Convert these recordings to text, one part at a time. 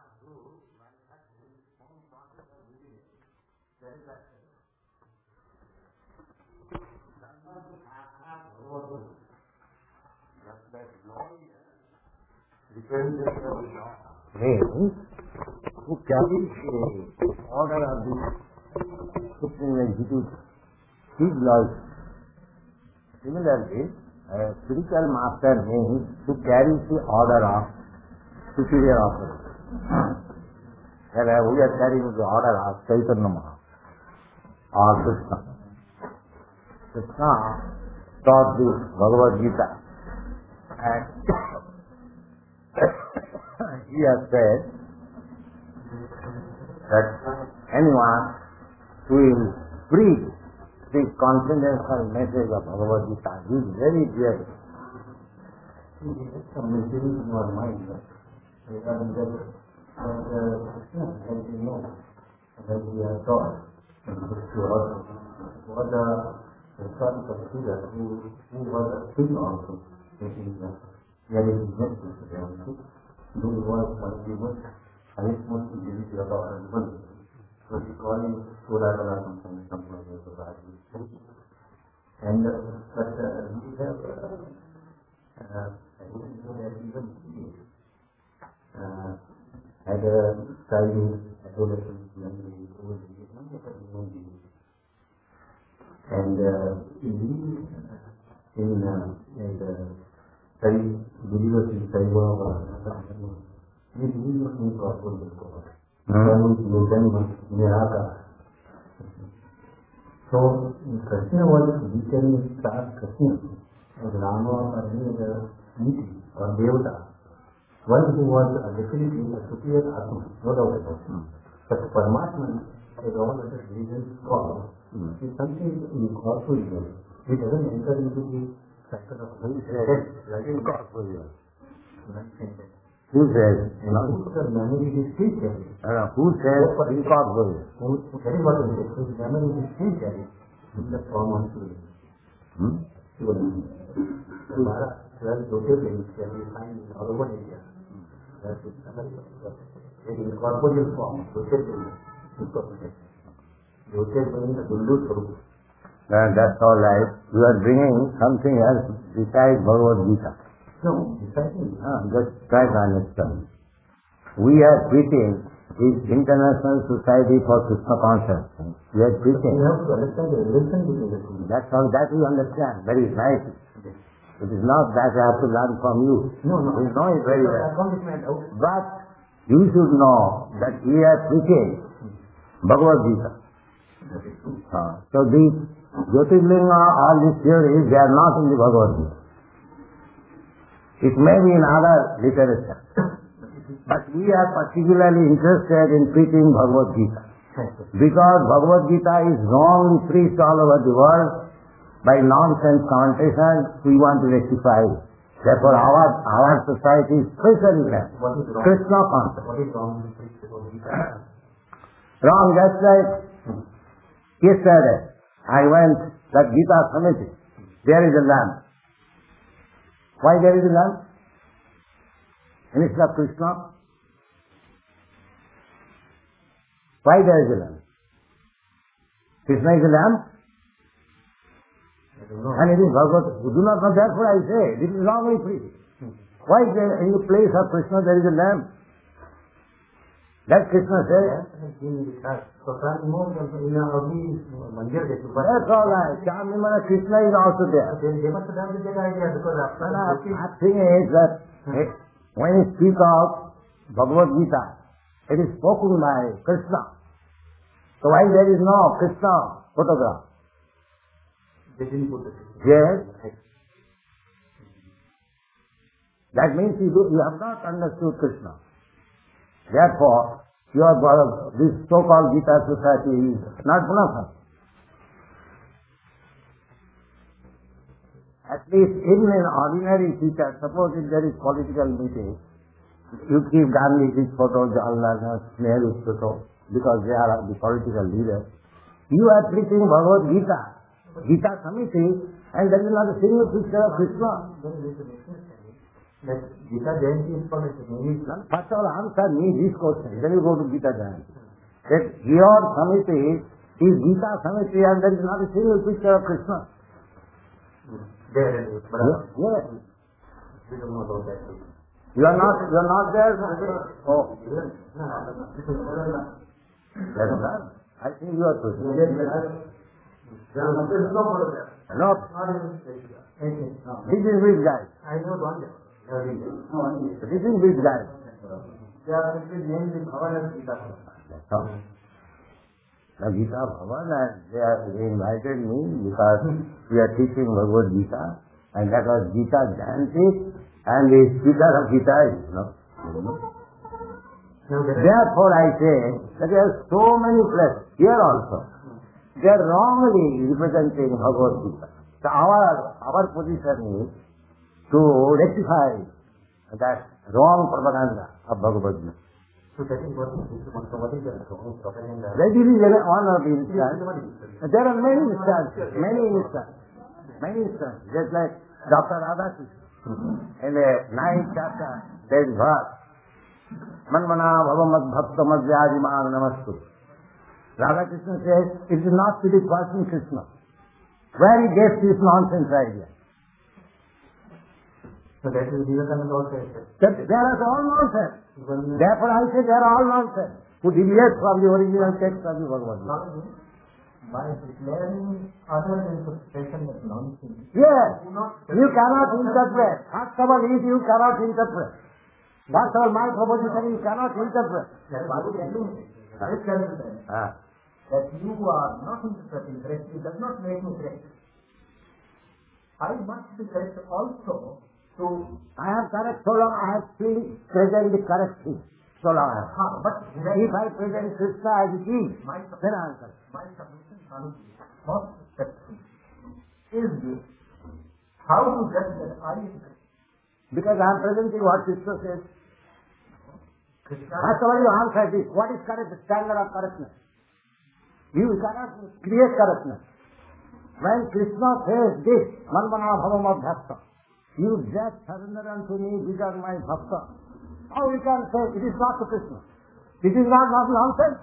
Means who carries the order of the Supreme Executive his life. Similarly, a spiritual master means who carries the order of superior officer. We are carrying the order of Chaitanya Mahaprabhu or Krishna. Krishna taught the Bhagavad Gita and he has said that anyone who will preach the confidential message of Bhagavad Gita is very clear. Some message in your mind regarding that Krishna, as you know, that we are taught what the historical figure who was a king also, taking the very business to them. Who was one of the most highest most dignity of our world. So we call him Suragala or something like that. And but we have I didn't know that even had a childhood, adolescence, memory, old age, not just a human being. And study believers in Saiva, we believe in Gospel of God. So, Krishna was literally start Krishna as Rama or any other deity or Devata. One who was definitely a superior Atma, no doubt about it. But Paramatma, as all other religions call, is something incorporeal. It doesn't enter into the cycle of Incorporeal. Who says? Whose memory is still carried. Who says incorporeal? Very what is it? Whose memory is still carried in the form of Shiva. There are 12 Jyotirlings that we find in all over India. That is in incorporeal form, Jyotirlings. Jyotirlings, Hindu Swarup. That's all right. You are bringing something else besides Bhagavad Gita. No, besides just try to understand. We are preaching is International Society for Krishna Consciousness. We are preaching. You have to understand the relation between the two. That's all that we understand very nicely. It is not that I have to learn from you. No. We know it very well. I can't get out. But you should know that we are preaching Bhagavad Gita. So these Jyotirlinga, all these theories, they are not in the Bhagavad Gita. It may be in other literature. But we are particularly interested in preaching Bhagavad Gita. Because Bhagavad Gita is wrongly preached all over the world by nonsense commentation, we want to rectify it. Therefore our society is specially left. Krishna conscious. What is wrong with Bhagavad Gita? Wrong, just like yesterday I went that Gita Samiti. There is a lamp. Why there is a lamp? Instead of Krishna? Why there is a lamp? Krishna is a lamp? And it is Bhagavad. You do not know, therefore I say, this is wrongly preached. Why there in the place of Krishna there is a lamp? That Krishna says. That's all right. Krishna is also there. They must have done with that idea because after the thing is that when you speak of Bhagavad Gita, it is spoken by Krishna. So why there is no Krishna photograph? They didn't put it. Yes. That means you have not understood Krishna. Therefore, this so-called Gita Society is not enough. At least even in ordinary teacher, suppose if there is political meeting, you keep Gandhi's photo, Jawaharlal Nehru's photo, because they are the political leaders. You are preaching Bhagavad Gita, Gita Samiti, and there is not a single picture of Krishna. That Gita Jayanti is called as maybe. First of all, answer me this question. Then you go to Gita Jayanti. That your Samiti is Gita Samiti and there is not a single picture of Krishna. There it is. Yes. We don't know about that. You are not there? Oh. I think you are true. There is no photograph. No. This is which guy? I know one guy. This is which guy? They are simply named in Bhavan as Gita. The Gita Bhavan, they invited me because we are teaching Bhagavad Gita, and that was Gita Jayanti, and the speaker of Gita is, Therefore I say that there are so many places, here also, they are wrongly representing Bhagavad Gita. So our position is to rectify that wrong propaganda of Bhagavad Gita. So that is what is the wrong propaganda. That is one of the instances. There are many instances. Just like Dr. Radhakrishna. In the 9th chapter, there is verse. Manmana bhavamad bhakta madhyadimang namastu. Radhakrishna says, it is not to the person Krishna. Where he gets this nonsense idea. So that is Vivekananda also They said. are all nonsense. Therefore I say they are all nonsense. To deviate from the original text of the Bhagavad Gita. By declaring other interpretation as nonsense. Yes. You cannot interpret. First of all, if you cannot interpret. First of all, my proposition you cannot interpret. That you are not interpreting correctly does not make me correct. I must be correct also. So I am correct so long I have seen present the correct thing. So long I have. But if I present Krishna as it is, then I am correct. My submission most respectful is this. How to get that I is correct? Because I am presenting what Krishna says. First of all, you answer this. What is correct? The standard of correctness. You cannot create correctness. When Krishna says this, Manmana bhavamad bhakta, you just surrender unto me because my bhakta. How you can say it is not to Krishna? It is not nonsense.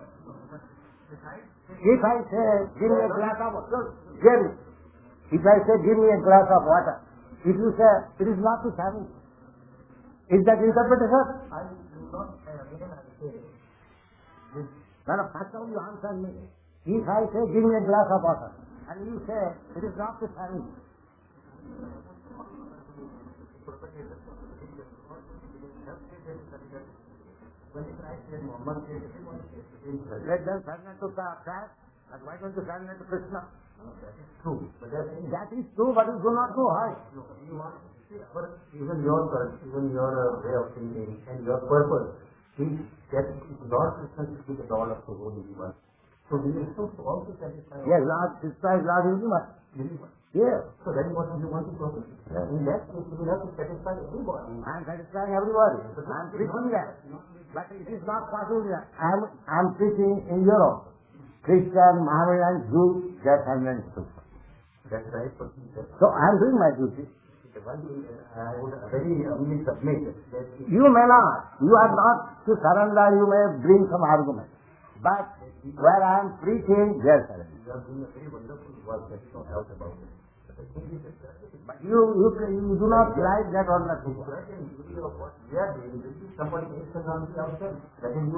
If I say, give me a glass of water, give me. If I say, give me a glass of water, if you say, it is not to Swami, is that interpretation? I do not again I say. Now, first of all, you answer me. If I say, give me a glass of water, and you say, it is not to Swami. Let them surrender to Christ, and why don't you surrender to Krishna? That is true. But that is true, but you do not know how. But even your way of thinking and your purpose is that Lord Krishna should be the Lord of the whole universe. So we are supposed to also satisfy. Yes, Lord Krishna is Lord universe. Yes. So that is what you want to do. In that case, you will have to satisfy everybody. I am satisfying everybody. I am preaching that. But it is not possible. I am preaching in Europe. Christian, Mohammedan, Jew, they are silent. That's right. So I am doing my duty. I would very humbly submit that you may not. You are not to surrender. You may bring some argument. But where I am preaching, they are silent. You are doing a very wonderful work. There is no doubt about it. But you do not like that or not. What we are doing, somebody else is on the outside. That is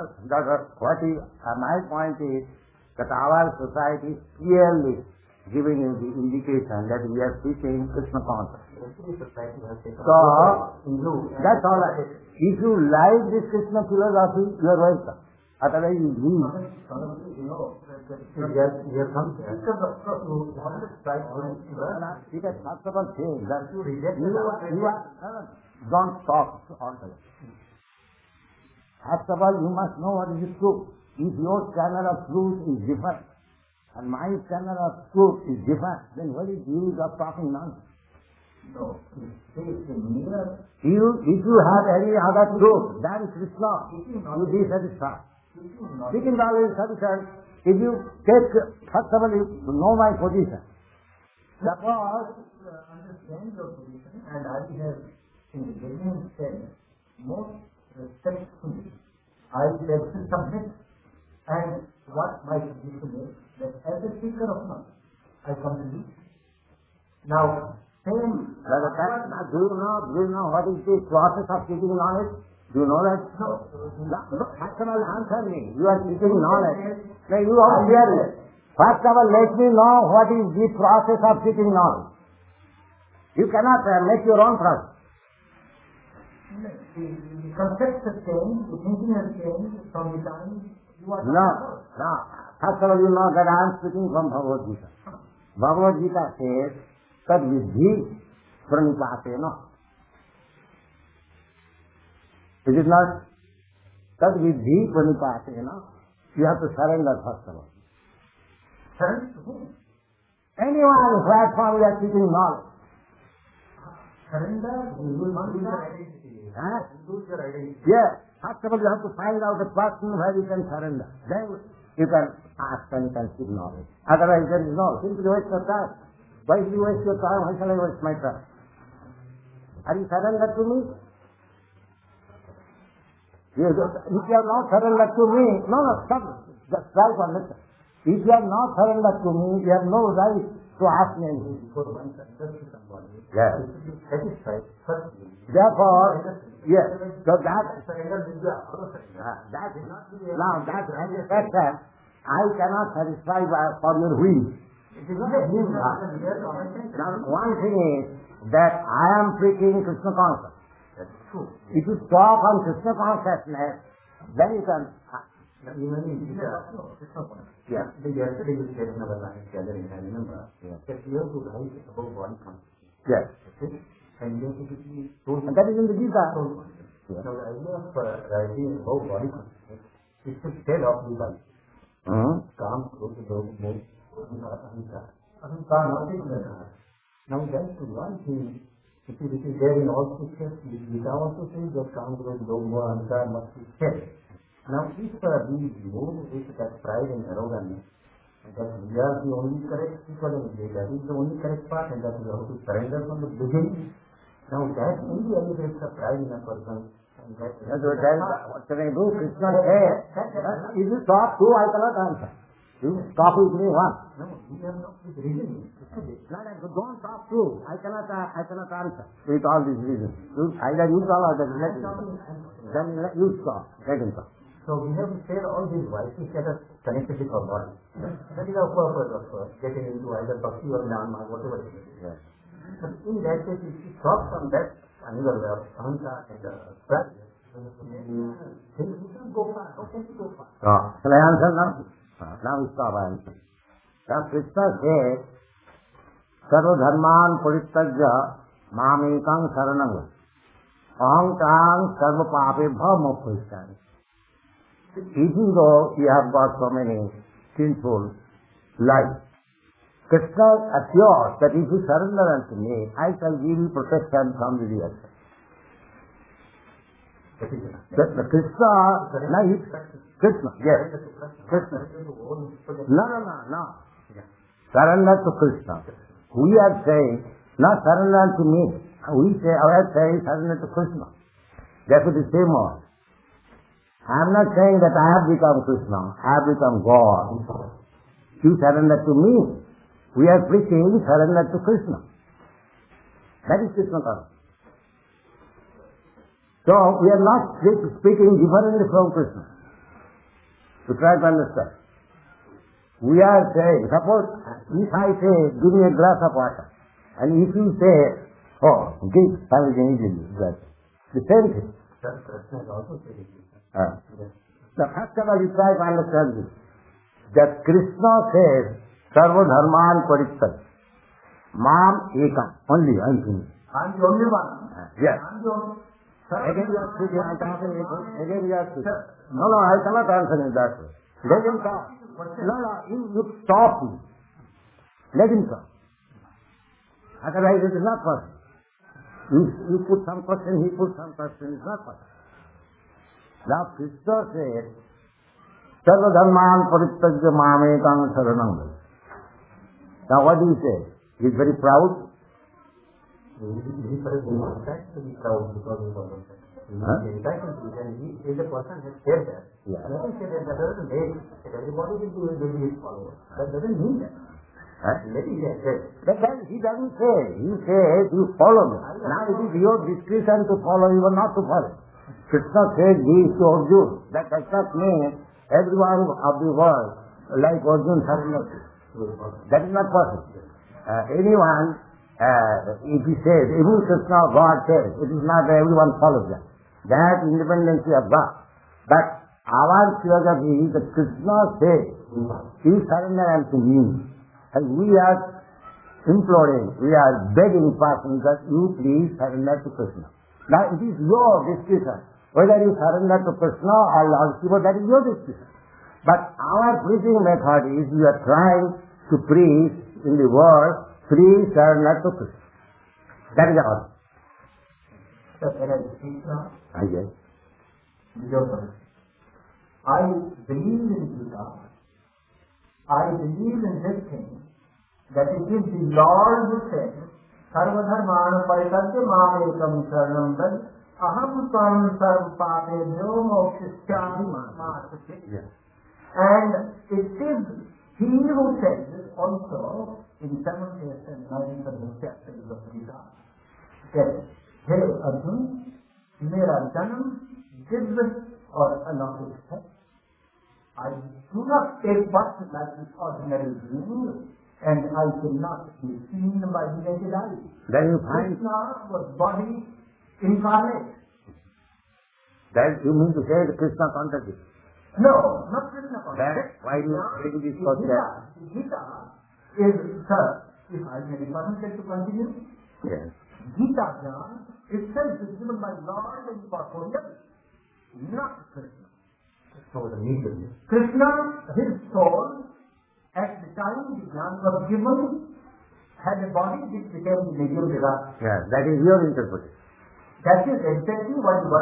my point is that our society is clearly giving you the indication that we are preaching Krishna consciousness. So, that's all. If you like this Krishna philosophy, you are welcome. Otherwise, you leave. Don't talk altogether. First of all, you must know what is truth. If your standard of truth is different, and my standard of truth is different, then what is the use of talking nonsense? No. If you have any other truth than Krishna, you be satisfied. Speaking always sufficient. If you take, first of all, you know my position. Suppose understand your position, and I have in the beginning said, most respectfully, I beg to submit, and what my submission is, that as a seeker of knowledge, I come to you. Now, same. Do you know what is the process of seeking knowledge? Do you know that? No. First of all, answer me. You are seeking knowledge. Now you are hearing. First of all, let me know what is the process of seeking knowledge. You cannot make your own process. The concepts have changed, the thinking has changed from the time you are... No. First of all, you know that I am speaking from Bhagavad Gita. Bhagavad Gita says, Tad vidhi pranipasena. Is it not? Tad vidhi pranipasena. You have to surrender first of all. Surrender to whom? Anyone on the platform, we are seeking knowledge. Surrender, you will not lose your identity. Lose your identity. Yes. First of all, you have to find out the person where you can surrender. Then you can ask and you can seek knowledge. Otherwise, there is no. Simply waste your time. Why do you waste your time? Why shall I waste my time? Are you surrendered to me? If you are not surrendered to me, no, stop. Just try to understand. If you are not surrendered to me, you have no right to ask me anything. Before one surrenders to somebody, yes. you should be satisfied firstly. Therefore, yes. So that surrender will be also surrender. that satisfaction I cannot satisfy for your will. It is not a will. Now, one thing is that I am preaching Krishna consciousness. That is true. If you stop on Krishna consciousness, then you can. Yeah. Yesterday you said in our last gathering, I remember, that you have to write about body consciousness. Yes. Okay? And you have to be told. And that is in the Gita. Now the idea of writing about body consciousness is to tell of the body. Calm, close the door, move, now that's the one thing which is there in all scriptures. The Gita also says that calm, close the door, ahankar must be said. Now if we move with that pride and arrogance, that we are the only correct people and that is the only correct path and that we have to surrender from the beginning. Now that only elevates the pride in a person. That's what can I do? Krishna says, if you talk two, I cannot answer. You talk with me once. No, we are not with reasoning. Don't talk two. I cannot answer with all these reasons. Either you talk or let him talk. Then you talk. Let him talk. So we have to share all these voices that are connected with our body. That is our purpose of getting into either bhakti or dharma, whatever it is. Yes. But in that case, if you stop from that angle of ahankar and practice, then you can go far. How can you go far? Shall I answer now? Now we stop answering. Now Krishna says, Sarva dharman parityajya mamekam saranam ahankam sarva papebhyo mokshayami. Even though you have got so many sinful lives, Krishna assures that if you surrender unto me, I shall give you protection from the real. Krishna, yes. Krishna. No. Surrender to Krishna. We are saying, not surrender to me. We are saying surrender to Krishna. That is the same word. I am not saying that I have become Krishna, I have become God. You surrender to me. We are preaching surrender to Krishna. That is Krishna consciousness. So we are not speaking differently from Krishna. To try to understand. We are saying, suppose if I say, give me a glass of water, and if you say, oh, give, I will immediately glass. The same thing. Krishna is also saying this. Now, first of all, you try to understand this. That Krishna says, Sarva dharman parityajya. Mam ekam. Only, I think. I am the only one. Yes. I am the only one. Again you are speaking, I cannot speaking. No, I cannot answer in that way. Let him talk. No, you stop him. Let him talk. Otherwise it is not possible. You put some question, he put some question, it's not possible. Now Krishna says, Sarva dharman parityajya mamekam saranam. Now what do you say? He is very proud. He first entitled to be proud because of our concept. He is entitled to, and he is a person who has said that. Yeah. Let him say that doesn't mean that everybody will be his follower. That doesn't mean that. Let him say. But then he doesn't say. He says, you follow me. Now it is your discretion to follow you or not to follow. Krishna said this to Arjuna. That does not mean everyone of the world like Arjuna surrenders. That is not possible. Anyone, if he says, even Krishna or God says, it is not that everyone follows that. That independence of God. But our philosophy is that Krishna says, you surrender unto me. And we are imploring, we are begging person that you please surrender to Krishna. Now it is your discretion. Whether you surrender to Krishna or Lord Shiva, that is your discretion. But our preaching method is we are trying to preach in the world, please surrender to Krishna. That is our. So can I speak now? Yes. I believe in Gita. I believe in this thing, that it is the Lord who said, Sarvadharmana Paritatya Mamekam Saranam Braj Aham Tvam Sarv Papebhyo Mokshishyami Mahasukhi. And it is he who says also in 7th, 8th and 9th of the chapters of Gita that, Hey Arjuna, Mera Janam, Divyat or Alaukic hai. I do not take birth like this ordinary being, and I cannot be seen by the naked eye. Then you find Krishna was body incarnate. that you mean to say that Krishna contradicts. No, not Krishna contradicts. Why do you bring this concept? Gita is, sir, if I may be permitted to continue, Yes. Gita Jnana itself is given by Lord and corporeal, not Krishna. Krishna, his soul, at the time the Jnana was given, had a body which became the medium Virat. Yes, that is your interpretation. That is exactly what the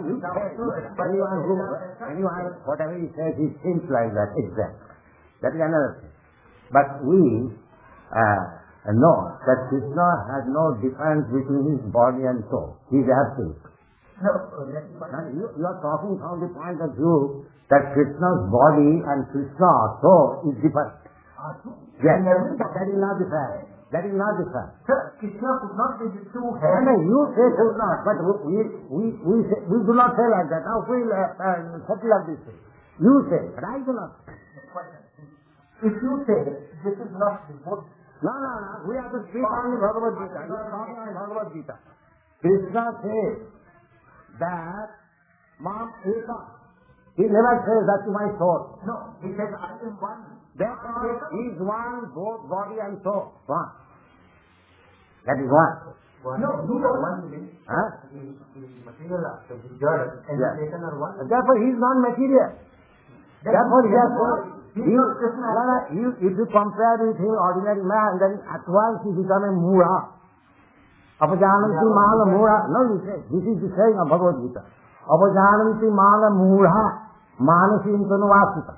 Anyone, whatever he says, he thinks like that, exactly. That is another thing. But we know that Krishna has no difference between his body and soul. He is absolute. No, you are talking from the point of view that Krishna's body and Krishna's soul is different. Yes, that is not the fact. That is not the fact. Sir, Krishna could not be the two hands. No, you say could not, but we do not say like that. Now we'll settle up this thing. You say, but I do not. If you say this is not the book. No, we have to speak on the Bhagavad Gita. You are talking on Bhagavad Gita. Krishna says that Mam Eka. He never says that to my soul. No, he says I am one. Therefore, he is one, both body and soul. One. That is one. No, you are one. Huh? The material aspect, the jada, and the Satan are one. Therefore, he is non-material. Therefore, if you compare with him, ordinary man, then at once he becomes a mura. Apajananti mala mura. No, you say, this is the saying of Bhagavad Gita. Apajananti mala mura manasim tanuvasita.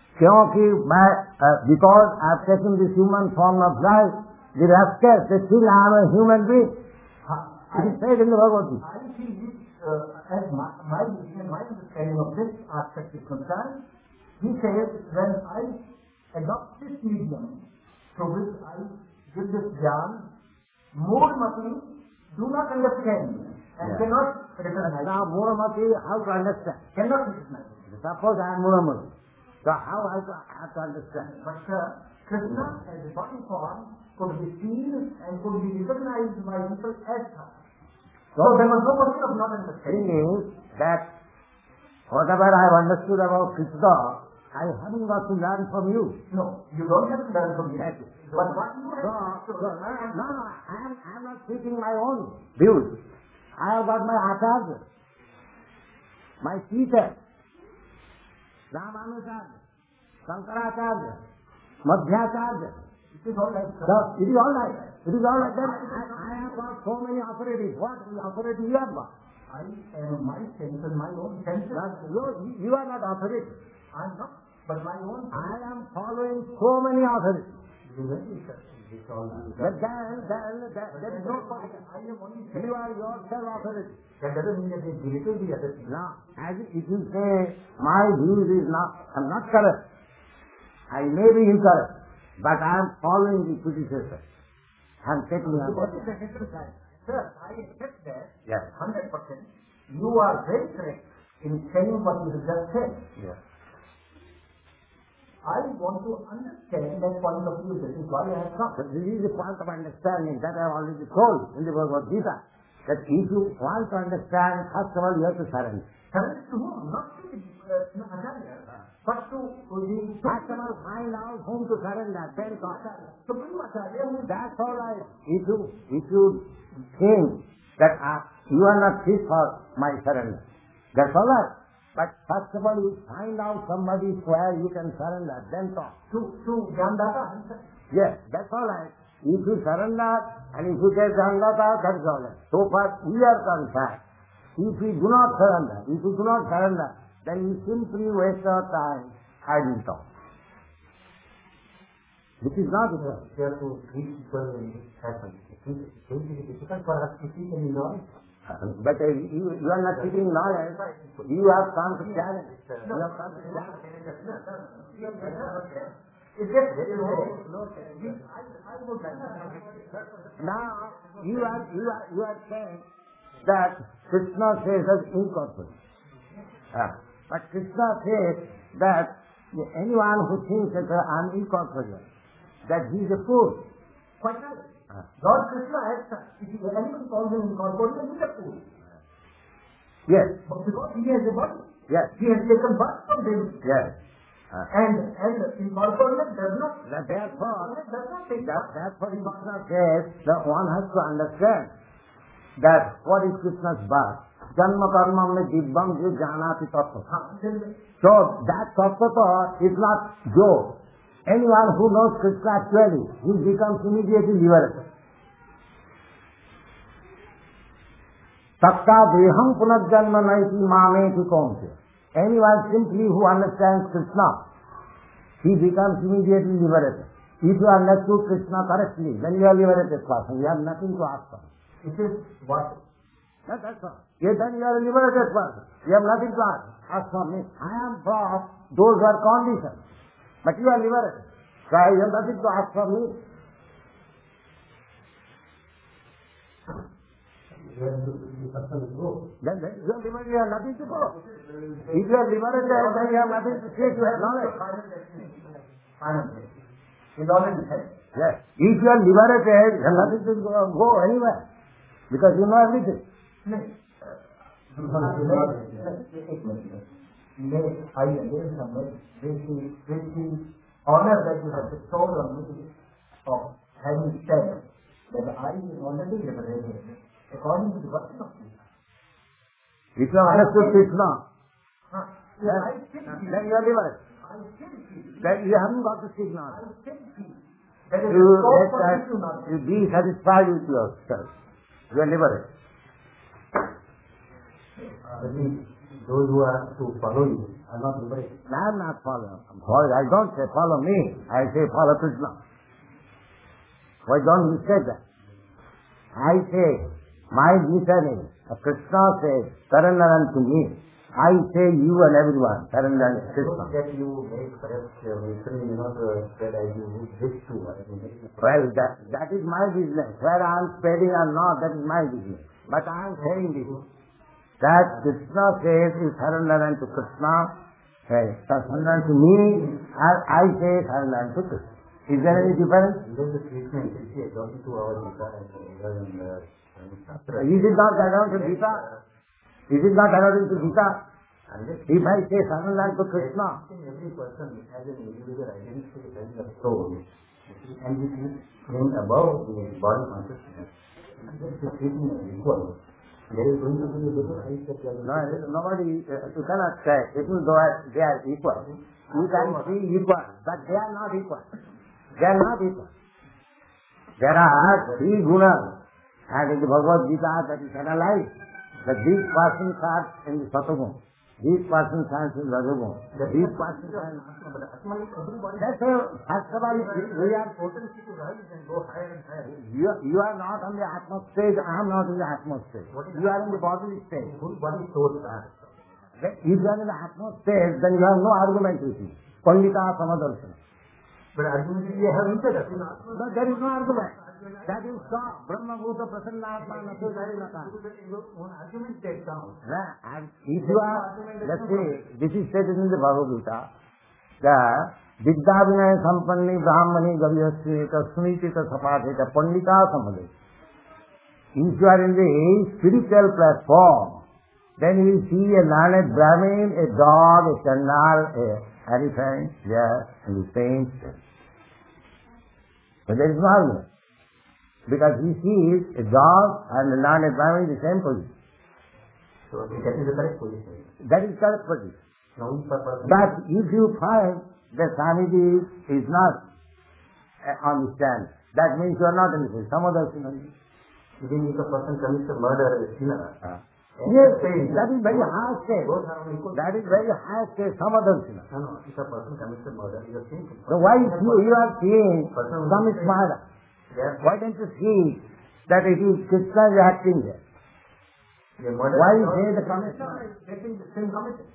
Because I have taken this human form of life, the rascals, they think I am a human being. It is said in the Bhagavad Gita. I see it as my understanding of this aspect is concerned. He says, when I adopt this medium through which I give this jnana, Murmati do not understand and cannot recognize. Now, Murmati, how to understand? Cannot recognize. Suppose I am Murmati. So how I have to understand? But Krishna as a body form could be seen and could be recognized by people as such. So there was no question of not understanding. Meaning that whatever I have understood about Krishna, I haven't got to learn from you. No, you don't have to learn from me. But what you have No, I am not speaking my own views. I have got my Acharya, my teacher, Ramanujacharya, Shankaracharya, Madhyacharya. It is all right. So, it is all right. It is all right. Then I have got so many authorities. What authority you have got? I am my sense and my own senses. You are not authority. I am not. But my own. I am following so many authorities. You But then there is no qualification. You are yourself authority. That doesn't mean that they belittle the other people. Now, as if you say, my views is I'm not correct. I may be incorrect, but I am following the predecessor. I am taking on What is the exercise? Sir, I accept that. Yes. 100%. You are very correct in saying what you have just said. Yes. I want to understand that point of view. This is why I have come. So this is the point of understanding that I have already told in the Bhagavad Gita. That if you want to understand, first of all you have to surrender. Surrender to whom? Not to the Acharya, but to the First of all, find out whom to surrender, then talk. Supreme Acharya. That's all right. If you think that you are not fit for my surrender, that's all right. But first of all, you find out somebody where you can surrender, then talk. To Jnandata. Yes, that's all right. If you surrender and if you get Jnandata, that's all right. So far, we are concerned. If we do not surrender, then you simply waste your time idle talk. Which is not it. We have to treat people in this fashion. It will be difficult for us to seek any knowledge. But you are not seeking knowledge. You have come to challenge. You have come to challenge. It's just very low. I would like to. Now you are saying that Krishna says as incorporeal. But Krishna says that anyone who thinks that I am incorporeal, that he is a fool. Quite right. Lord Krishna has said, if anyone calls him incorporeal, he is a fool. Yes. But because he has a body, Yes. he has taken birth from him. Yes. And incorporeal does not. Therefore, Does not take birth. Krishna says that one has to understand that what is Krishna's birth. Janma karma me dibbam jo janati tattva. So that tattva is not jo. Anyone who knows Krishna actually, he becomes immediately liberated. Takta deham punajjanma naiti mameti kaunte. Anyone simply who understands Krishna, he becomes immediately liberated. If you understood Krishna correctly, then you are liberated person. You have nothing to ask for. It is what? That's all. Yes, then you are a liberated person. You have nothing to ask for me. I am from those who are conditioned. But you are liberated. So you have nothing to ask from me. Then you are liberated, you have nothing to go. If you are liberated, then you have nothing to say, you have knowledge. It's already said. Yes. If you are liberated, you have nothing to go anywhere. Because you know everything. Honor that you have bestowed on me of having said that I am already liberated according to the version of Krishna. If you have understood Krishna, then then you are liberated. I still feel. Then you haven't got to seek I knowledge. still feel. There is a scope for you to know. You be satisfied with yourself. You are liberated. Those who are to follow you are not liberated. I am not following. I don't say follow me. I say follow Krishna. Why don't you say that? I say, my mission is, Krishna says, surrender unto me. I say you and everyone, surrender unto Krishna. That you make perhaps listening, spread as you wish to. Well, that is my business. Whether I am spreading or not, that is my business. But I am saying this, that Krishna says you surrender unto Krishna, surrender unto me, and I say surrender unto Krishna. Is there any difference? There's a treatment, according to our Gita and Is it not according to Gita? Is it not according to Gita? If I say surrender unto Krishna, every person has an individual identity, has a soul, and it is named above the body consciousness. And this is treatment is equal. There is going to be a little height that nobody, you cannot say, even though they are equal. You can see equal, but they are not equal. They are not equal. There are three gunas, and in the Bhagavad Gita that is analyzed, that these persons are in the Sataguna, This person stands in Rajaguna. This person stands. That's why, first of all, we are potency to rise and go higher and higher. You are not on the Atma stage. I am not in the Atma stage. You are in the bodily stage. Whose body shows that? If you are in the Atma stage, then you have no argument with me. Pandita Samadarshana. But argument you have entered that. But there is no argument. That is stop. Brahma Bhuta Prasannatma Nasu Jarinata. Argument takes down. And if you are, let's say, this is stated in the Bhagavad Gita, that Vidya Vinaya Sampanni Brahmani Gavyasya Sunitita Sapatita Pandita Samadhi. If you are in the spiritual platform, then you will see a learned Brahmin, a dog, a chandal, a elephant, there in the same state. But there is no argument. Because he sees a dog and a learned Brahmin in the same position. So that is the correct position. That is correct position. But But if you find that Swamiji is not on the stand, that means you are not in the position. Some other thing only. even if a person commits a murder or a sinner, Yes, that is very high state. both are on equal. That is very high state. Some other thing. No, if a person commits a murder, he is sinful. So why you are seeing some is murder? Yes. Why don't you see that it is Krishna reacting there? Why say the commission? Getting the sin committed.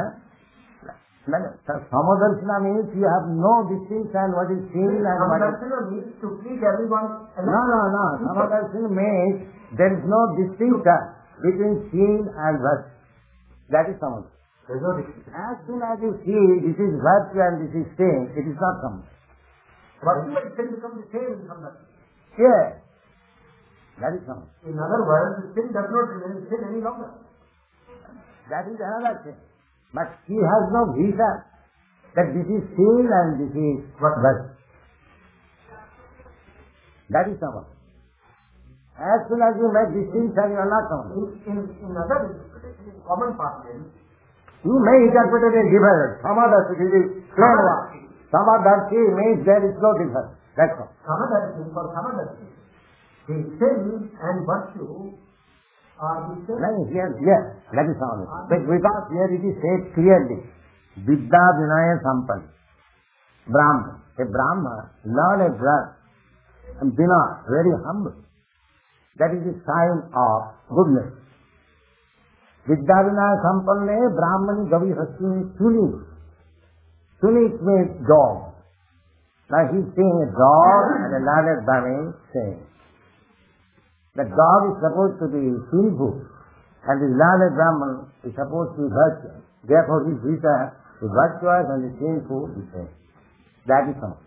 Samadarshana means you have no distinction what is seen and what is... Samadarshana means to please everyone. No. Samadarshana means there is no distinction between seen and virtue. That is Samadarshana. There is no distinction. As soon as you see this is virtue and this is sin, it is not Samadarshana. Virtue and sin become the same in Samadarshana. Yes. That is Samadarshana. In other words, sin does not remain sin any longer. That is another thing. But he has no vision that this is sin and this is virtue. That is Samadarshana. As soon as you make distinction, you are not Samadarshana. In other common parlance, you may interpret it as different. Samadarshana is plain one. Samadarshana means there is no difference. That's all. Samadarshana, for Samadarshana, the sin and virtue are the same. Yes, that is Samadarshana. But because here it is said clearly, Vidya Vinaya Sampanna, Brahma. A Brahma, learned a brother, and Vinaya, very humble. That is a sign of goodness. Vidya Vinaya Sampanna, Brahmani Gavi Hasini Sunik. Sunik means dog. Now he is saying a dog and a learned Brahmin saying. The dog is supposed to be sinful and the learned Brahman is supposed to be virtuous. Therefore his vita is virtuous and the sinful is same. That is all.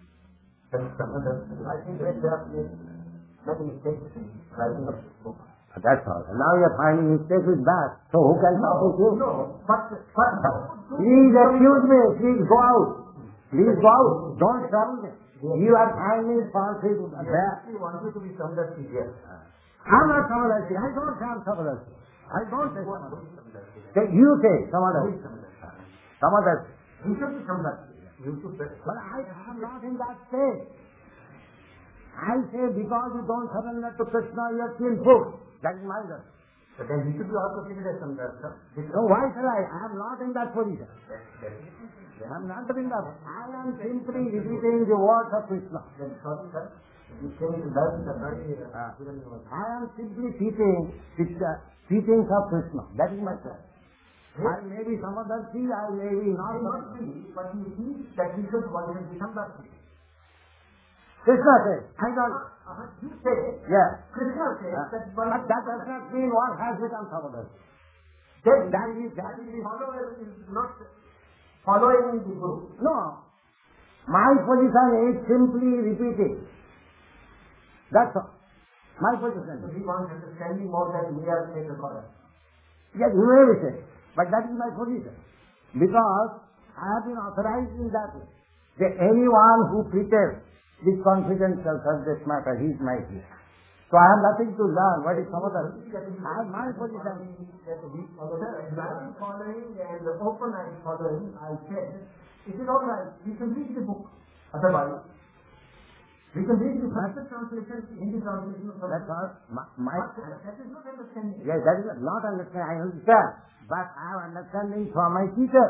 I think that there are many mistakes in writing of this book. That's all. And now you are finding mistakes with that. So who can talk with you? No, but Please excuse me. Please go out. Please go out. Don't trouble me. You are finding falsehood there. we want you to be Samadarshana here. I'm not Samadarshana. I don't have Samadarshana. I don't say Samadarshana. You say Samadarshana. Samadarshana. You should be Samadarshana. You should be. But I am not in that state. I say because you don't surrender to Krishna, you are sinful. That is my God. But then you should be also treated as Samadarshana. So why shall I? I am not in that position. I am not in that. I am simply repeating the words of Krishna. Sorry, sir. You came to that. I am simply teaching the teachings of Krishna. That is my point. I may be Samadarshi, I may be not Samadarshi. But you think that you should want to be Samadarshana. Krishna says, I don't. You say, Yes. Krishna says that one. But that does not mean one has become Samadarshi. Then That is follower is not following the Guru. no. My position is simply repeating. That's all. My So position. he wants understanding more than we are saying about us. Yes, you may be saying, but that is my position. Because I have been authorized in that way. That anyone who preaches this confidential subject matter, he is my dear. So I have nothing to learn. What is Samadarshana? I have my position. That we follow. Blind following and open-eyed following, I said, it is all right. We can read the book. Otherwise, we can read the Sanskrit translation, Hindi translation. That's all. That is not understanding. Yes, that is not understanding. I understand. but I have understanding from my teacher.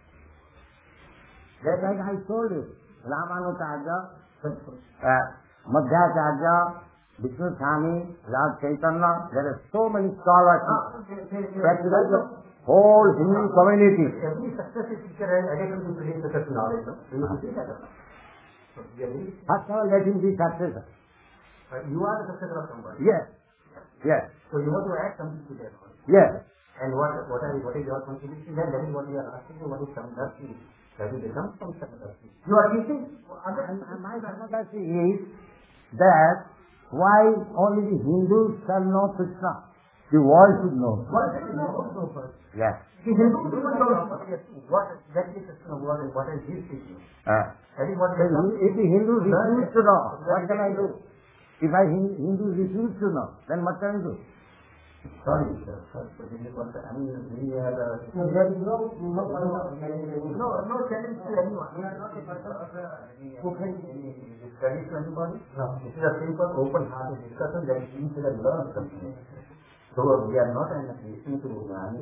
Just like I told you, Ramanujarya, Madhyacharya, Vishnu Swami, Lord Chaitanya, there are so many scholars, practically the whole Hindu community. Every successive teacher has added to bring such knowledge. Do you see that? First of all, let him be successor. You are the successor of somebody. Yes. Yes. So you want to add something to that. Yes. And what is your contribution? Then that is what you are asking. What is Samdasi? That will become some Samdasi. You are teaching. My Samdasi is that why only the Hindus shall know Krishna? The world should know. What should know first? Yes. The Hindus do not know what exactly Krishna was and what is his teaching. That is what if the Hindus refuse to know, what can I do? If Hindus refuse to know, then what can I do? Sorry, sir. But this is what I mean. We are. There is no challenge to anyone. We are not a person who can study to anybody. No. This is a simple, open-hearted discussion that we should have learned something. So we are not listening to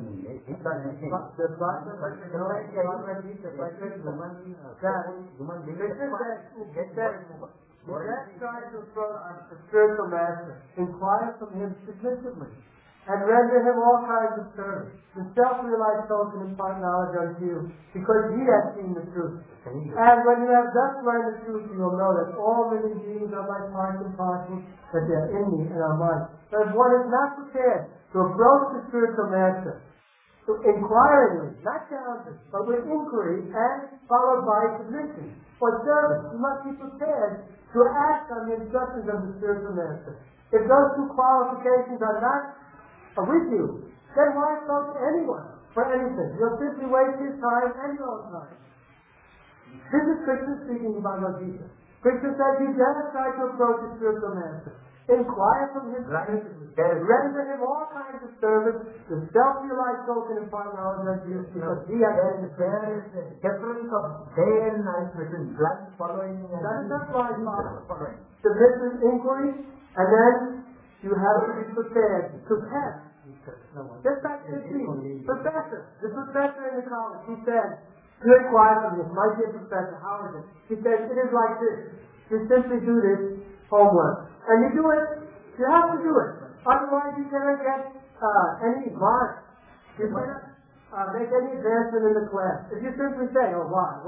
Let's try to approach the spiritual master, inquire from him submissively, and render him all kinds of service. The self-realized soul can impart knowledge unto you, because he has seen the truth. And when you have thus learned the truth, you will know that all living beings are like parts and parcels, that they are in me and are mine. But if one is not prepared to approach the spiritual master, so inquiringly, not challenging, but with inquiry and followed by submission or service, you must be prepared to act on the instructions of the spiritual master. If those two qualifications are not with you, then why approach anyone for anything? You'll simply waste his time and your own time. This is Krishna speaking about Bhagavad Gita. Krishna said, you never try to approach the spiritual master. Inquire from his render him all kinds of service. The self-realized soul can impart knowledge unto you because he has been the There is a difference of day and night between blind following and that's why following. Submissive inquiry, and then you have to be prepared to pass. Just like this professor, the professor in the college, he said, you inquire from him, might be a professor, how is it? He says, it is like this. You simply do this homework. And you do it, you have to do it. Otherwise you cannot get any marks. You cannot make any advancement in the class. If you simply say, oh, why?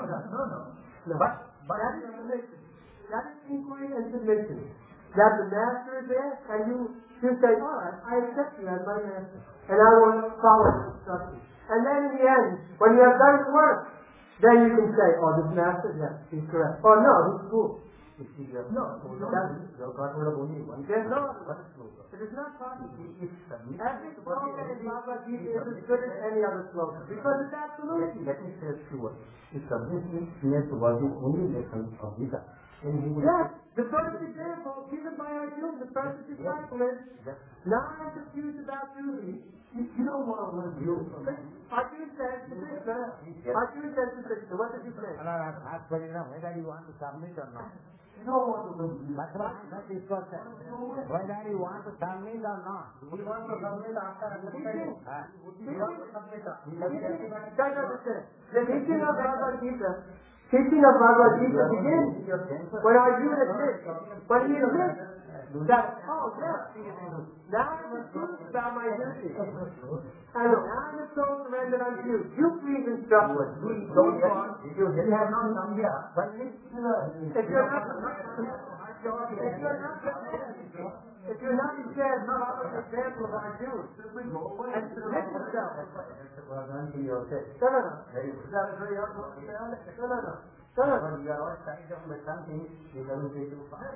No. But that is submission. That is inquiry and submission. That the master is there, and you say, all right, I accept you as my master. And I will follow his instructions. And then in the end, when you have done the work, then you can say, oh, this master, yes, he's correct. Or no, he's fool. No, God would have only one. There's no other. It is not possible. Every sloka in Bhagavad Gita is as good as any other sloka because it's absolute. Let me say it through. If submission was the only lesson of Gita, yes, the first example given by Arjuna, the first disciple is not confused about duty. You don't want to do it. Arjuna says to Krishna, what did you say? Ask Krishna whether you want to submit or not. You don't want to do it. That's what this question. Whether you want to submit or not. We want to submit after understanding. We want to submit after. The teaching of Bhagavad Gita begins when Arjuna admits, when he admits that, oh yes, now I'm confused about my duty. And now I'm so surrendered unto you. You please instruct us. if you have not come here, but if you're not prepared to follow the example of Arjuna and submit yourself. No. You are all tied down by something, you don't take too far.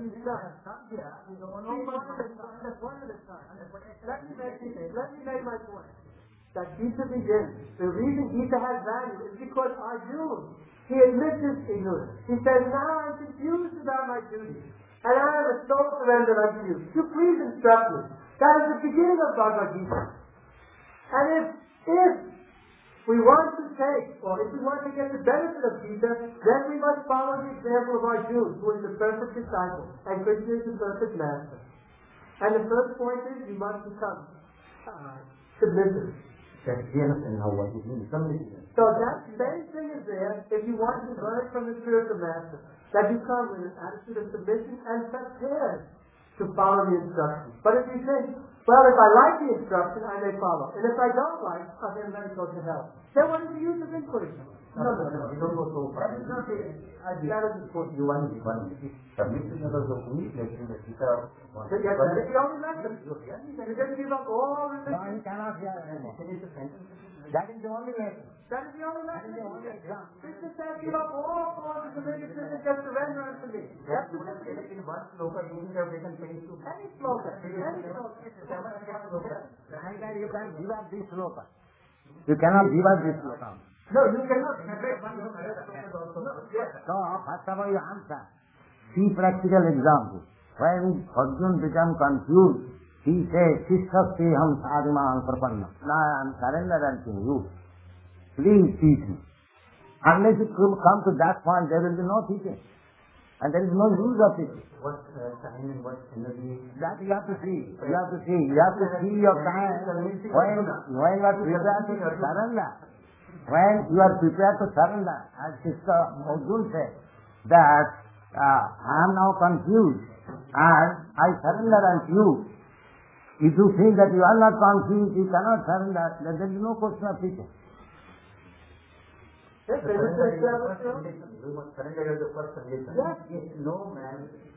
Let me make my point. That Gita begins. The reason Gita has value is because Arjuna, he admits his ignorance. He says, now I'm confused about my duty. And I have a soul surrendered unto you. You please instruct me. That is the beginning of Bhagavad Gita. And if we want to take, or if we want to get the benefit of Gita, then we must follow the example of Arjuna, who is the perfect disciple, and Krishna is the perfect master. And the first point is, you must become submissive. experience and now what it means. So that same thing is there if you want to learn from the spiritual master, that you come with an attitude of submission and prepared to follow the instructions. But if you think, well, if I like the instruction, I may follow. And if I don't like, then let it go to hell. Then what is the use of inquiry? No, we don't go so far. That is not the You want submission of the weak, let him the teacher. Yes, that is the only lesson. You just give up all religion. No, he cannot hear anymore. That is the only lesson. That is the only That is lesson. the only exam. Krishna said, give up all forms of religion and just surrender unto me. That's the lesson. In one sloka, you have taken pains to Any sloka. Any sloka. Neither you can give up this sloka. You cannot give up this sloka. No, you cannot. So, first of all, you answer. See practical example. When Arjuna became confused, he said, Shishasti ham sadhimam prapanna. Now I am surrendered unto you. Please teach me. Unless you come to that point, there will be no teaching. And there is no use of it. what time and what energy. That you have to see. You have to see. You have to see your time. When you are prepared to surrender. When you are prepared to surrender, as Sister Arjuna said, that I am now confused and I surrender unto you. If you think that you are not confused, you cannot surrender, then there is no question of teaching. Yes, Surrender is the first condition. Yes. No man